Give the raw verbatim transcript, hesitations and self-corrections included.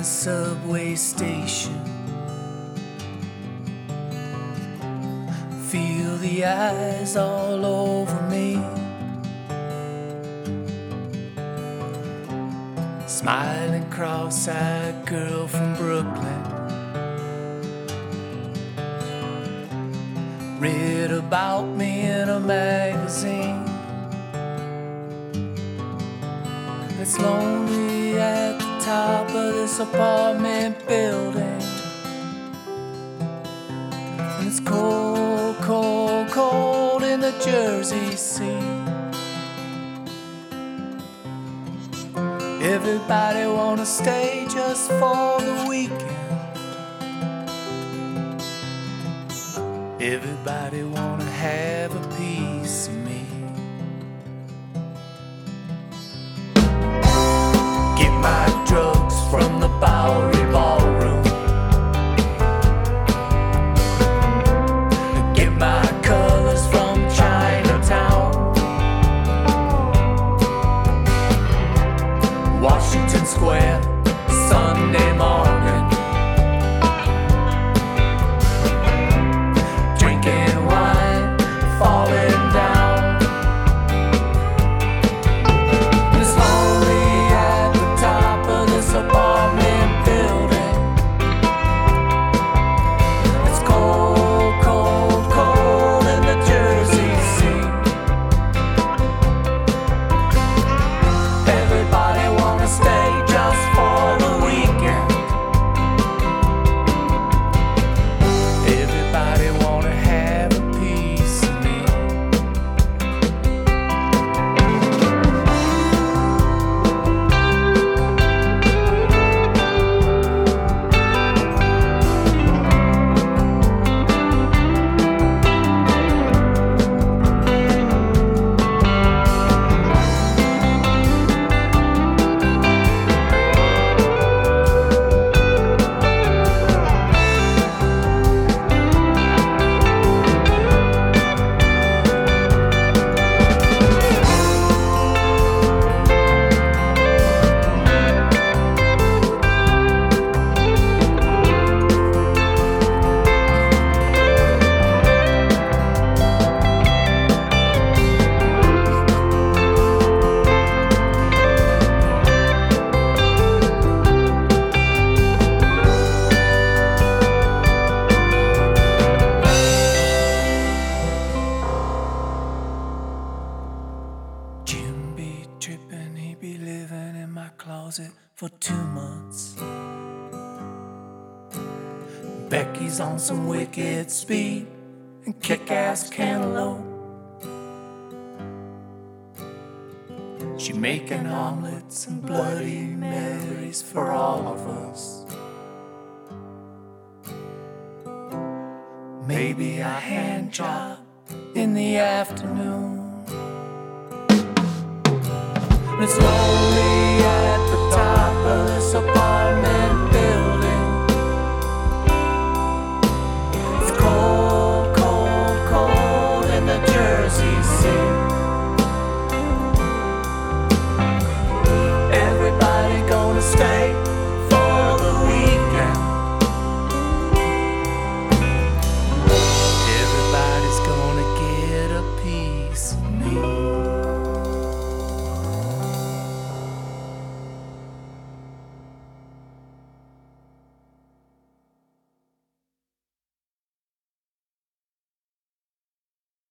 the subway station. Feel the eyes all over me. Smiling cross-eyed girl from Brooklyn. Read about me in a magazine. It's lonely at the top of this apartment building. And it's cold, cold, cold in the Jersey Sea. Everybody wanna stay just for the weekend. Everybody wanna have a piece of me. Get my drugs from the Bowery Ballroom. Get my colors from Chinatown. Washington Square, Sunday morning. Drinking wine, falling down. It's lonely at the top of this apartment building. It's cold, cold, cold in the Jersey Sea. Everybody wanna stay just for the weekend. Everybody wanna have a piece of me. Jim be trippin', he be living in my closet for two months. Becky's on some wicked speed and kick-ass cantaloupe. She making omelets and Bloody Marys for all of us. Maybe a hand job in the afternoon. It's lonely